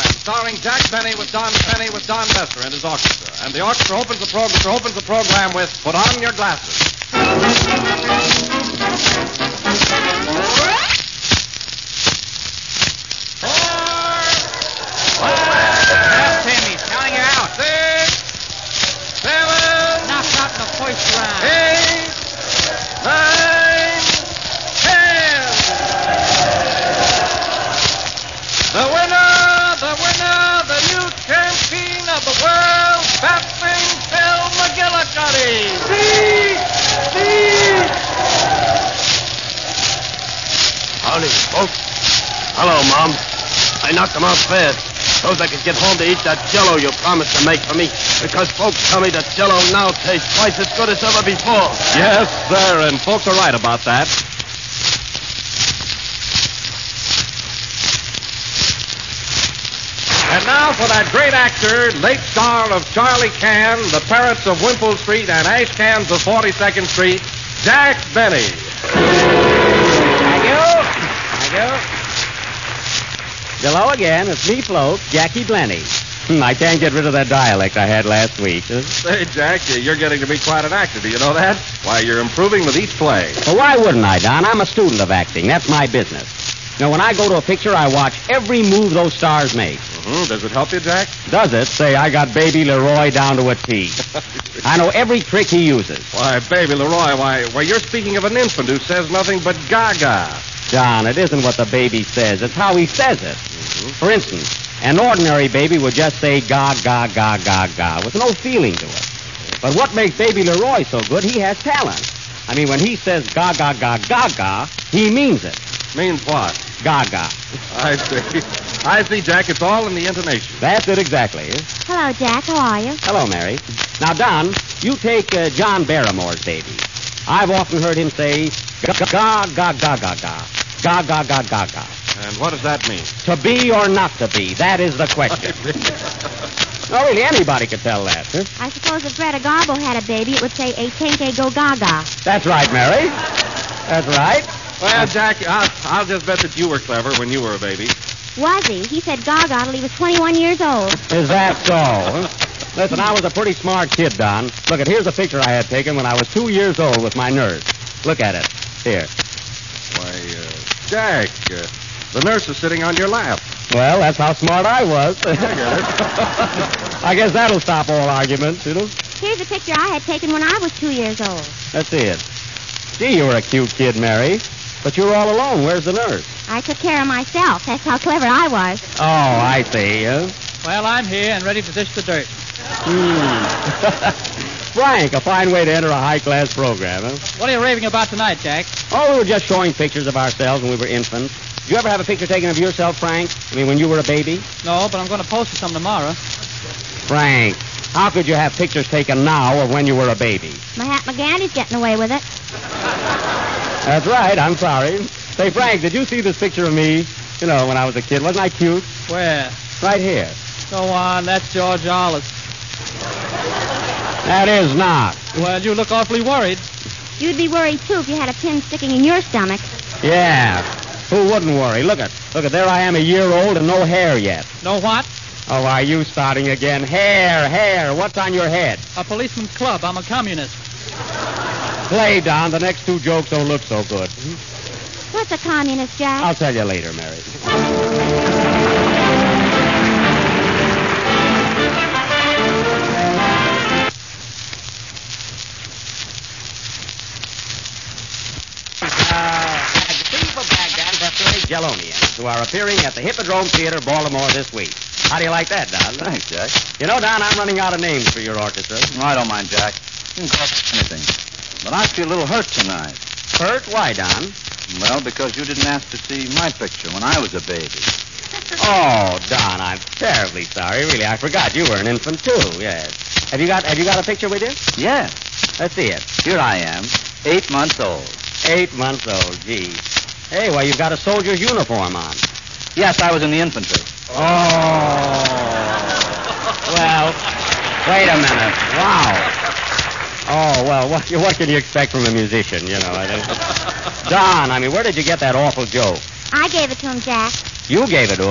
starring Jack Benny with Don Messer and his orchestra. And the orchestra opens the program with Put On Your Glasses. Timmy's counting you out. 6, 7, Knocked out in the first round. 8, 9, 10. The winner, the new champion of the world, Baffling Phil McGillicuddy. Howdy, folks. Hello, Mom. I knocked them out fast. So I could get home to eat that Jell-O you promised to make for me. Because folks tell me that Jell-O now tastes twice as good as ever before. Yes, sir, and folks are right about that. And now for that great actor, late star of Charlie Can, The Parrots of Wimpole Street, and Ash Cans of 42nd Street, Jack Benny. Thank you. Hello again. It's me, Float, Jackie Blenny. I can't get rid of that dialect I had last week. Say, Jack, you're getting to be quite an actor. Do you know that? Why, you're improving with each play. Well, why wouldn't I, Don? I'm a student of acting. That's my business. You know, when I go to a picture, I watch every move those stars make. Mm-hmm. Does it help you, Jack? Does it? Say, I got Baby Leroy down to a T. I know every trick he uses. Why, Baby Leroy, why, you're speaking of an infant who says nothing but gaga. John, it isn't what the baby says. It's how he says it. Mm-hmm. For instance, an ordinary baby would just say ga, ga, ga, ga, ga, with no feeling to it. But what makes Baby Leroy so good, he has talent. I mean, when he says ga, ga, ga, ga, ga, he means it. Means what? Gaga. I see, Jack. It's all in the intonation. That's it exactly. Hello, Jack. How are you? Hello, Mary. Now, Don, you take John Barrymore's baby. I've often heard him say ga, ga, ga, ga, ga, ga. Ga, ga, ga, ga, ga. And what does that mean? To be or not to be. That is the question. No, really, anybody could tell that. Huh? I suppose if Greta Garbo had a baby, it would say a tinke go gaga. That's right, Mary. That's right. Well, Jack, I'll just bet that you were clever when you were a baby. Was he? He said gaga till he was 21 years old. Is that so? Huh? Listen, I was a pretty smart kid, Don. Look, here's a picture I had taken when I was 2 years old with my nurse. Look at it. Here. Why, Jack, the nurse is sitting on your lap. Well, that's how smart I was. I guess that'll stop all arguments, you know. Here's a picture I had taken when I was 2 years old. Let's see it. Gee, you were a cute kid, Mary. But you were all alone. Where's the nurse? I took care of myself. That's how clever I was. Oh, I see. Well, I'm here and ready to dish the dirt. Frank, a fine way to enter a high-class program, huh? What are you raving about tonight, Jack? Oh, we were just showing pictures of ourselves when we were infants. Did you ever have a picture taken of yourself, Frank? I mean, when you were a baby? No, but I'm going to post you some tomorrow. Frank, how could you have pictures taken now of when you were a baby? Mahatma Gandhi's getting away with it. That's right. I'm sorry. Say, Frank, did you see this picture of me? You know, when I was a kid. Wasn't I cute? Where? Right here. Go on. That's George Arliss. That is not. Well, you look awfully worried. You'd be worried, too, if you had a pin sticking in your stomach. Yeah. Who wouldn't worry? Look at, there I am, a year old and no hair yet. No what? Oh, are you starting again? Hair. What's on your head? A policeman's club. I'm a communist. Play, Don. The next two jokes don't look so good. What's a communist, Jack? I'll tell you later, Mary. Jellonians, who are appearing at the Hippodrome Theater, Baltimore, this week. How do you like that, Don? Thanks, Jack. You know, Don, I'm running out of names for your orchestra. No, I don't mind, Jack. You can call it anything. But I feel a little hurt tonight. Hurt? Why, Don? Well, because you didn't ask to see my picture when I was a baby. Oh, Don, I'm terribly sorry. Really, I forgot you were an infant, too, yes. Have you got a picture with you? Yes. Let's see it. Here I am, 8 months old. 8 months old, gee. Hey, well, you've got a soldier's uniform on. Yes, I was in the infantry. Oh. Well, wait a minute. Wow. Oh, well, what can you expect from a musician, you know? Don, I mean, where did you get that awful joke? I gave it to him, Jack. You gave it to him?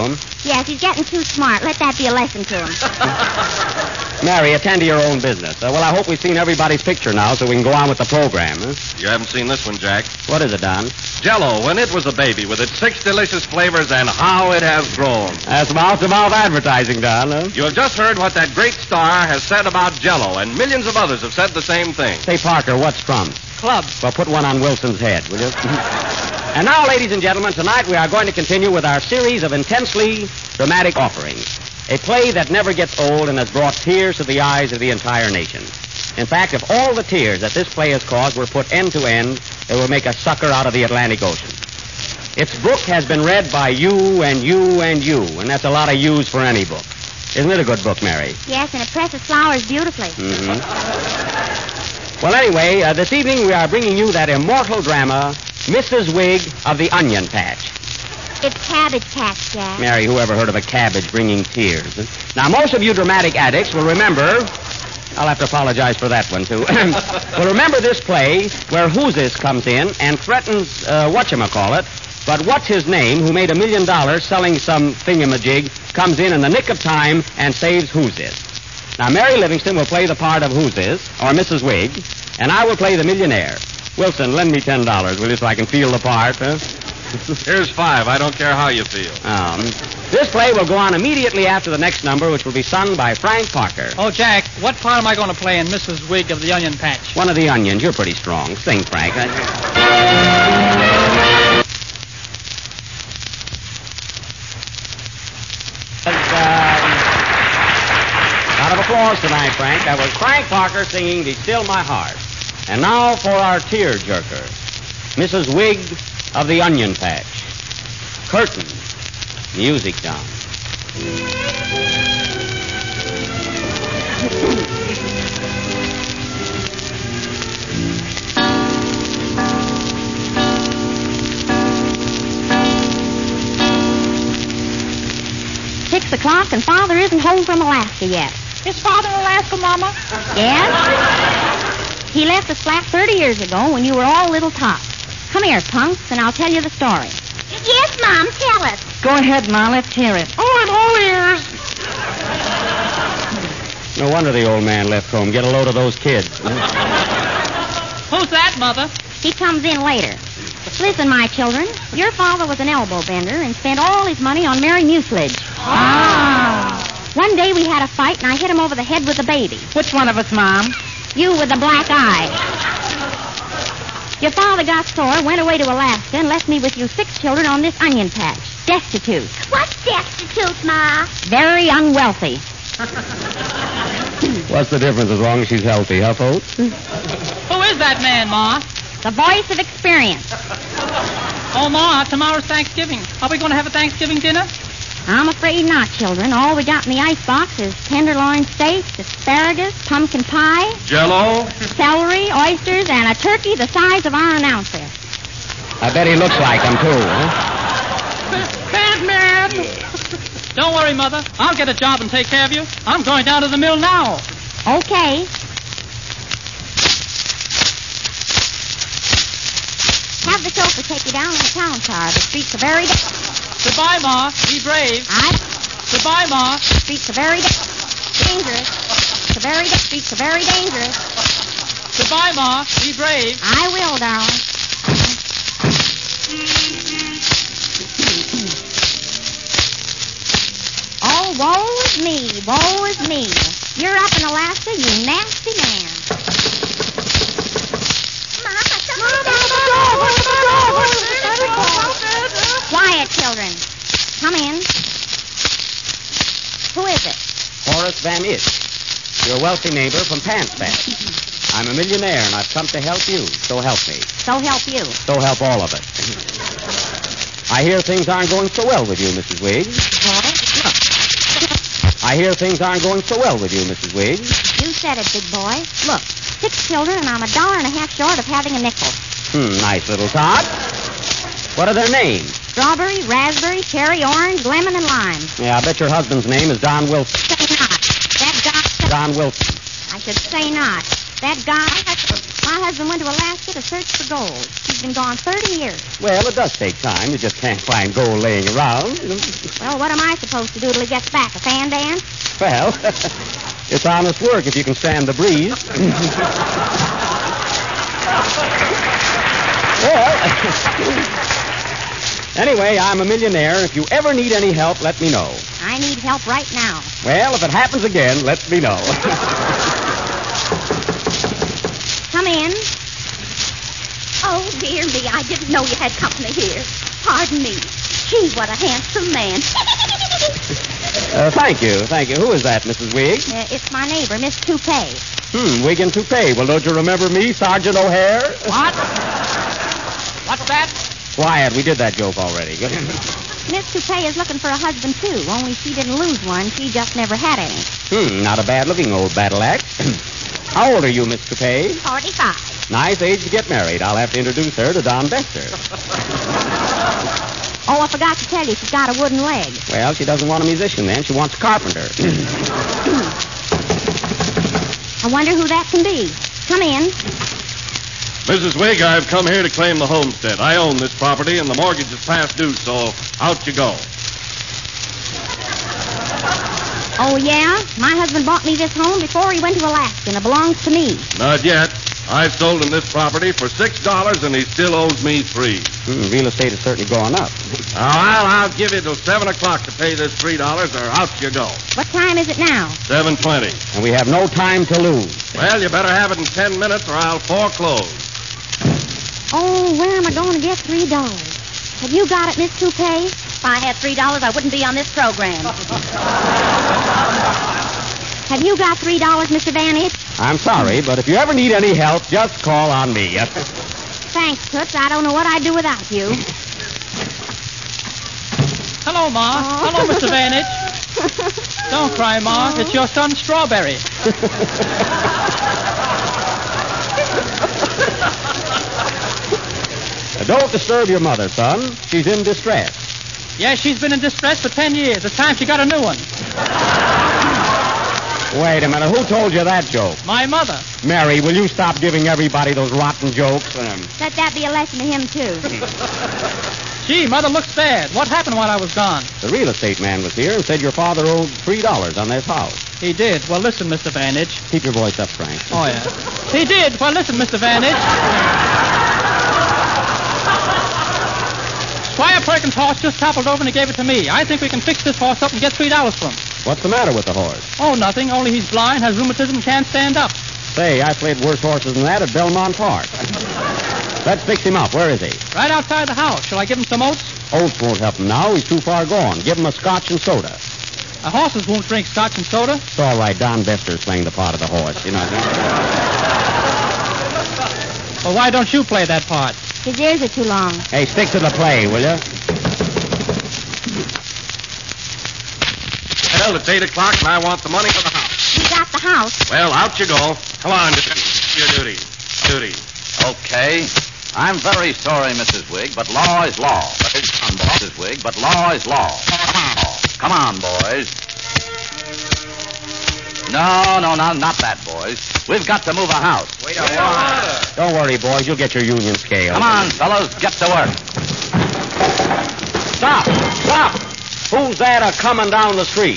Yes, he's getting too smart. Let that be a lesson to him. Mary, attend to your own business. Well, I hope we've seen everybody's picture now so we can go on with the program. Huh? You haven't seen this one, Jack. What is it, Don? Jell-O, when it was a baby, with its 6 delicious flavors and how it has grown. That's mouth-to-mouth advertising, Don. Huh? You have just heard what that great star has said about Jell-O, and millions of others have said the same thing. Say, Parker, what's Trump? Club. Well, put one on Wilson's head, will you? And now, ladies and gentlemen, tonight we are going to continue with our series of intensely dramatic offerings. A play that never gets old and has brought tears to the eyes of the entire nation. In fact, if all the tears that this play has caused were put end to end, it would make a sucker out of the Atlantic Ocean. Its book has been read by you and you and you, and that's a lot of yous for any book. Isn't it a good book, Mary? Yes, and it presses flowers beautifully. Mm-hmm. Well, anyway, this evening we are bringing you that immortal drama, Mrs. Wig of the Onion Patch. It's Cabbage Patch, Jack. Mary, who ever heard of a cabbage bringing tears? Now, most of you dramatic addicts will remember... I'll have to apologize for that one, too. Well, remember this play where Who's-This comes in and threatens whatchamacallit, but what's-his-name, who made $1 million selling some thingamajig, comes in the nick of time and saves Who's-This. Now, Mary Livingston will play the part of Who's-This, or Mrs. Wig, and I will play the millionaire. Wilson, lend me $10, will you, so I can feel the part, huh? Here's 5. I don't care how you feel. This play will go on immediately after the next number, which will be sung by Frank Parker. Oh, Jack, what part am I going to play in Mrs. Wig of the Onion Patch? One of the onions. You're pretty strong. Sing, Frank. Uh-huh. Round of applause tonight, Frank. That was Frank Parker singing the Still My Heart. And now for our tear-jerker, Mrs. Wig of the Onion Patch. Curtain. Music down. 6 o'clock, and Father isn't home from Alaska yet. Is Father in Alaska, Mama? Yes? He left us flat 30 years ago when you were all little tots. Come here, punks, and I'll tell you the story. Yes, Mom, tell us. Go ahead, Ma. Let's hear it. Oh, I'm all ears. No wonder the old man left home. Get a load of those kids. Who's that, Mother? He comes in later. Listen, my children, your father was an elbow bender and spent all his money on Mary Mucilage. One day we had a fight, and I hit him over the head with the baby. Which one of us, Mom? You with the black eye. Your father got sore, went away to Alaska, and left me with you 6 children on this onion patch. Destitute. What's destitute, Ma? Very unwealthy. What's the difference as long as she's healthy, huh, folks? Who is that man, Ma? The voice of experience. Oh, Ma, tomorrow's Thanksgiving. Are we going to have a Thanksgiving dinner? I'm afraid not, children. All we got in the icebox is tenderloin steaks, asparagus, pumpkin pie, Jell-O? celery, oysters, and a turkey the size of our announcer. I bet he looks like him, too, huh? Bad man. Don't worry, Mother. I'll get a job and take care of you. I'm going down to the mill now. Okay. Have the chauffeur take you down in the town car. The streets are very... Goodbye, Ma. Be brave. Goodbye, Ma. The streets are very... dangerous. Streets are very dangerous. Goodbye, Ma. Be brave. I will, darling. Oh, woe is me, woe is me. You're up in Alaska, you nasty man. Quiet, children. Come in. Who is it? Horace Van Isch, your wealthy neighbor from Panspad. I'm a millionaire, and I've come to help you. So help me. So help you. So help all of us. I hear things aren't going so well with you, Mrs. Wig. I hear things aren't going so well with you, Mrs. Wig. You said it, big boy. Look, 6 children, and I'm $1.50 short of having a nickel. Nice little tot. What are their names? Strawberry, raspberry, cherry, orange, lemon, and lime. Yeah, I bet your husband's name is Don Wilson. Say not. That guy... Don Wilson. I should say not. That guy... My husband went to Alaska to search for gold. He's been gone 30 years. Well, it does take time. You just can't find gold laying around. Well, what am I supposed to do till he gets back? A fan dance? Well, it's honest work if you can stand the breeze. Well, anyway, I'm a millionaire. If you ever need any help, let me know. I need help right now. Well, if it happens again, let me know. Come in. Oh, dear me, I didn't know you had company here. Pardon me. Gee, what a handsome man. Thank you. Who is that, Mrs. Wigg? It's my neighbor, Miss Toupee. Wigg and Toupee. Well, don't you remember me, Sergeant O'Hare? What? What's that? Quiet. We did that joke already. Miss Toupee is looking for a husband, too, only she didn't lose one. She just never had any. Not a bad-looking old battle axe. How old are you, Miss Toupee? 45. Nice age to get married. I'll have to introduce her to Don Bester. Oh, I forgot to tell you, she's got a wooden leg. Well, she doesn't want a musician then. She wants a carpenter. I wonder who that can be. Come in. Mrs. Wigg, I've come here to claim the homestead. I own this property, and the mortgage is past due, so out you go. Oh, yeah? My husband bought me this home before he went to Alaska, and it belongs to me. Not yet. I've sold him this property for $6, and he still owes me $3. Real estate is certainly going up. I'll give you till 7 o'clock to pay this $3, or out you go. What time is it now? 7:20. And we have no time to lose. Well, you better have it in 10 minutes, or I'll foreclose. Oh, where am I going to get $3? Have you got it, Miss Toupee? If I had $3, I wouldn't be on this program. Have you got $3, Mr. Vanage? I'm sorry, but if you ever need any help, just call on me. Thanks, Toots. I don't know what I'd do without you. Hello, Ma. Oh. Hello, Mr. Vanage. Don't cry, Ma. It's your son, Strawberry. Don't disturb your mother, son. She's in distress. Yes, she's been in distress for 10 years. It's time she got a new one. Wait a minute. Who told you that joke? My mother. Mary, will you stop giving everybody those rotten jokes? Let that be a lesson to him, too. Gee, Mother looks bad. What happened while I was gone? The real estate man was here and said your father owed $3 on this house. He did. Well, listen, Mr. Vanage. Keep your voice up, Frank. Oh, yeah. He did. Well, listen, Mr. Vanage. Squire Perkins' horse just toppled over and he gave it to me. I think we can fix this horse up and get $3 for him. What's the matter with the horse? Oh, nothing. Only he's blind, has rheumatism, and can't stand up. Say, I played worse horses than that at Belmont Park. Let's fix him up. Where is he? Right outside the house. Shall I give him some oats? Oats won't help him now. He's too far gone. Give him a scotch and soda. Horses won't drink scotch and soda. It's all right. Don Bester's playing the part of the horse. You know what I mean? Well, why don't you play that part? His ears are too long. Hey, stick to the play, will you? Well, it's 8 o'clock, and I want the money for the house. You got the house. Well, out you go. Come on, do your duty. Okay. I'm very sorry, Mrs. Wigg, but law is law. Come on, Mrs. Wigg, but law is law. Come on, boys. No, not that, boys. We've got to move a house. Wait a while. Don't worry, boys. You'll get your union scale. Come on, fellows, get to work. Stop! Who's that coming down the street?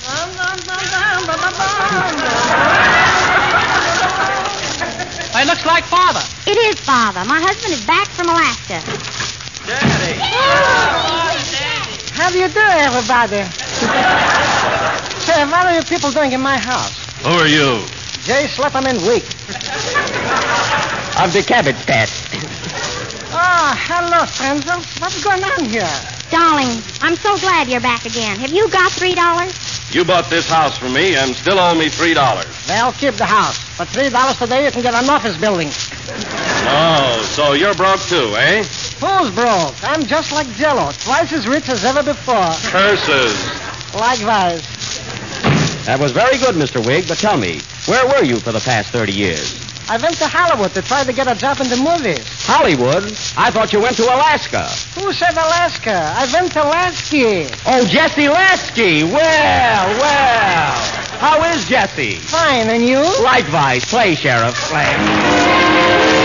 It looks like Father. It is Father. My husband is back from Alaska. Daddy. How do you do, everybody? Say, what are you people doing in my house? Who are you? Jay Slipperman Week. Of the cabbage patch. Oh, hello, Frenzel. What's going on here? Darling, I'm so glad you're back again. Have you got $3? You bought this house from me and still owe me $3. Well, keep the house. For $3 today, you can get an office building. Oh, so you're broke too, eh? Who's broke? I'm just like Jello, twice as rich as ever before. Curses. Likewise. That was very good, Mr. Wigg, but tell me, where were you for the past 30 years? I went to Hollywood to try to get a job in the movies. Hollywood? I thought you went to Alaska. Who said Alaska? I went to Lasky. Oh, Jesse Lasky. Well. How is Jesse? Fine, and you? Likewise. Play, Sheriff. Play.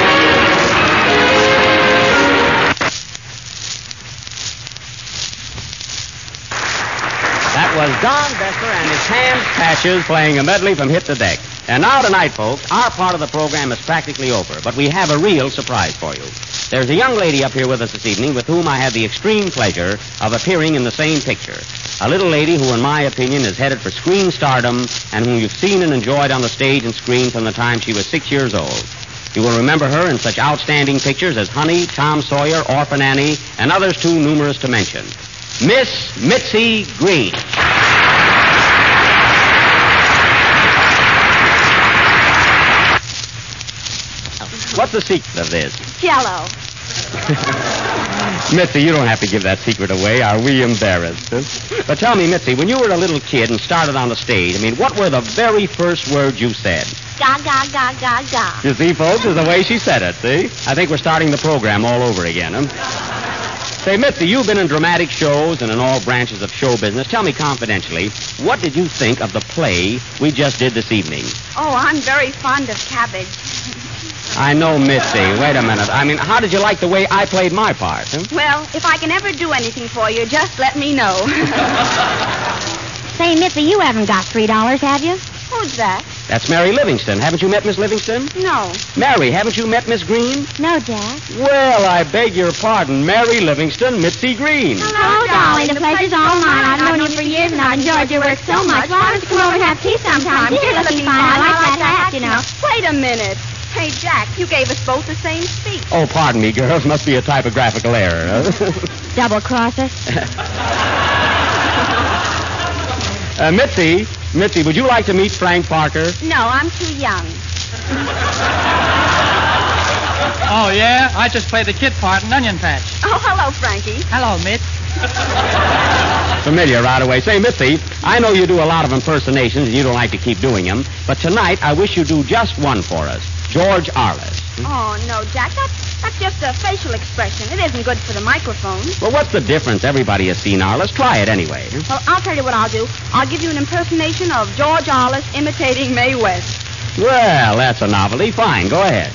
was Don Besser and his Hands Patches playing a medley from Hit the Deck. And now tonight, folks, our part of the program is practically over, but we have a real surprise for you. There's a young lady up here with us this evening with whom I have the extreme pleasure of appearing in the same picture. A little lady who, in my opinion, is headed for screen stardom and whom you've seen and enjoyed on the stage and screen from the time she was 6 years old. You will remember her in such outstanding pictures as Honey, Tom Sawyer, Orphan Annie, and others too numerous to mention. Miss Mitzi Green. What's the secret of this? Jello. Mitzi, you don't have to give that secret away. Are we embarrassed? Huh? But tell me, Mitzi, when you were a little kid and started on the stage, what were the very first words you said? Ga, ga, ga, ga, ga. You see, folks, is the way she said it, see? I think we're starting the program all over again, huh? Say, Mitzi, you've been in dramatic shows and in all branches of show business. Tell me confidentially, what did you think of the play we just did this evening? Oh, I'm very fond of cabbage. I know, Mitzi. Wait a minute. How did you like the way I played my part? Huh? Well, if I can ever do anything for you, just let me know. Say, Mitzi, you haven't got $3, have you? Who's that? That's Mary Livingston. Haven't you met Miss Livingston? No. Mary, haven't you met Miss Green? No, Jack. Well, I beg your pardon. Mary Livingston, Mitzi Green. Hello, darling. The pleasure's all mine. I've known you for years, and I've enjoyed your work so much. Why don't you come over and have tea sometime? You're looking fine. I like that hat, you know. Wait a minute. Hey, Jack, you gave us both the same speech. Oh, pardon me, girls. Must be a typographical error. Double-crosser. Mitzi, would you like to meet Frank Parker? No, I'm too young. Oh, yeah? I just played the kid part in Onion Patch. Oh, hello, Frankie. Hello, Mitch. Familiar right away. Say, Mitzi, I know you do a lot of impersonations and you don't like to keep doing them, but tonight I wish you'd do just one for us. George Arliss. Oh, no, Jack, that's just a facial expression. It isn't good for the microphone. Well, what's the difference? Everybody has seen Arliss. Try it anyway. Well, I'll tell you what I'll do. I'll give you an impersonation of George Arliss imitating Mae West. Well, that's a novelty. Fine, go ahead.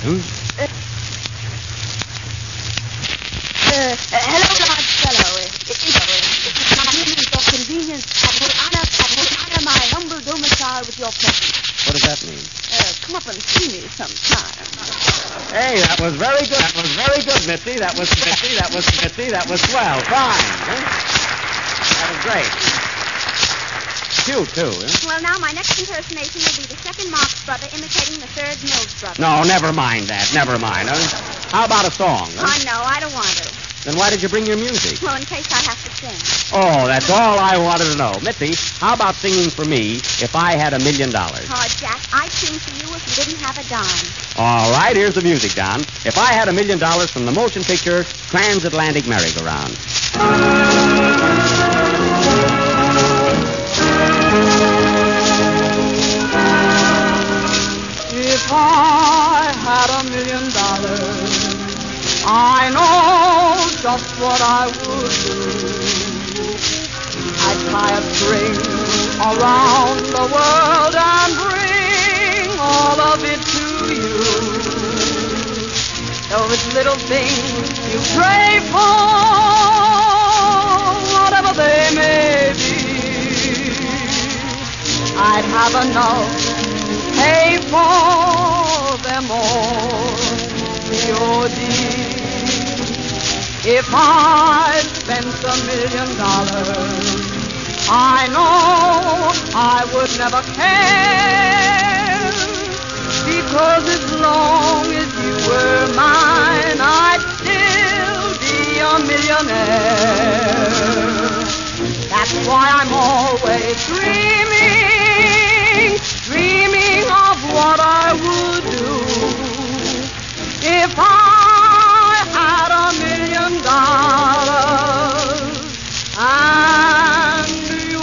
Hello, large fellow. It is my means of convenience. I will honor my humble domicile with your presence. What does that mean? Come up and see me sometime. Hey, that was very good. That was very good, Mitzi. That was swell. Fine. Huh? That was great. Cute, too, huh? Well, now, my next impersonation will be the second Marx brother imitating the third Mills brother. No, never mind that. Never mind. Huh? How about a song? Huh? Oh, no, I don't want to. Then why did you bring your music? Well, in case I have to sing. Oh, that's all I wanted to know. Mitzi, how about singing for me If I Had $1 Million? Oh, Jack, I'd sing for you if you didn't have a dime. All right, here's the music, Don. If I Had $1 Million from the motion picture Transatlantic Merry-Go-Round. If I had $1 million, I know just what I would do. I'd tie a string around the world and bring all of it to you. Those little things you pray for, whatever they may be, I'd have enough to pay for them all. COD. If I spent $1 million, I know I would never care, because as long as you were mine, I'd still be a millionaire. That's why I'm always dreaming of what I would do if I had $1 million and you.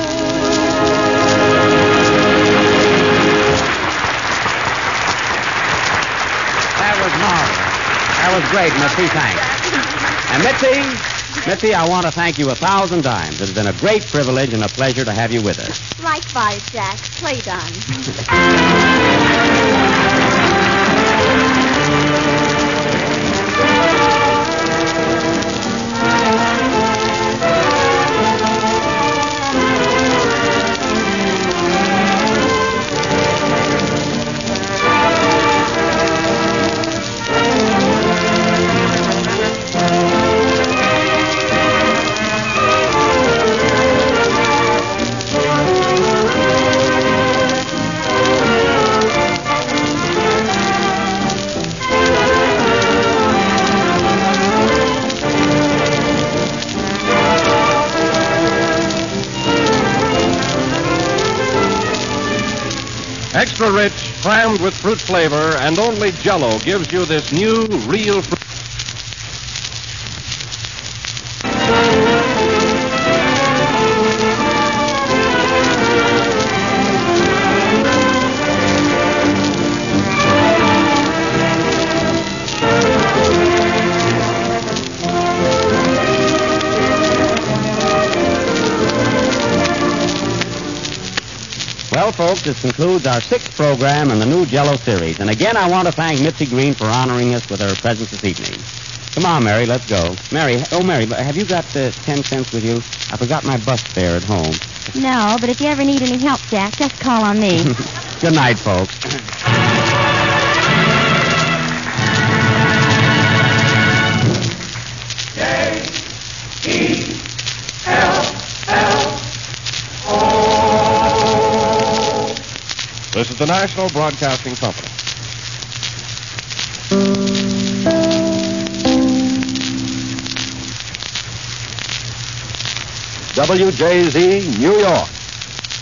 That was marvelous. That was great, Mitzi. Thanks. And Mitzi, I want to thank you 1,000 times. It's been a great privilege and a pleasure to have you with us. Likewise, Jack. Play done. Extra rich, crammed with fruit flavor, and only Jell-O gives you this new, real fruit. Well, folks, this concludes our 6th program in the new Jell-O series. And again, I want to thank Mitzi Green for honoring us with her presence this evening. Come on, Mary, let's go. Mary, have you got 10 cents with you? I forgot my bus fare at home. No, but if you ever need any help, Jack, just call on me. Good night, folks. This is the National Broadcasting Company. WJZ, New York.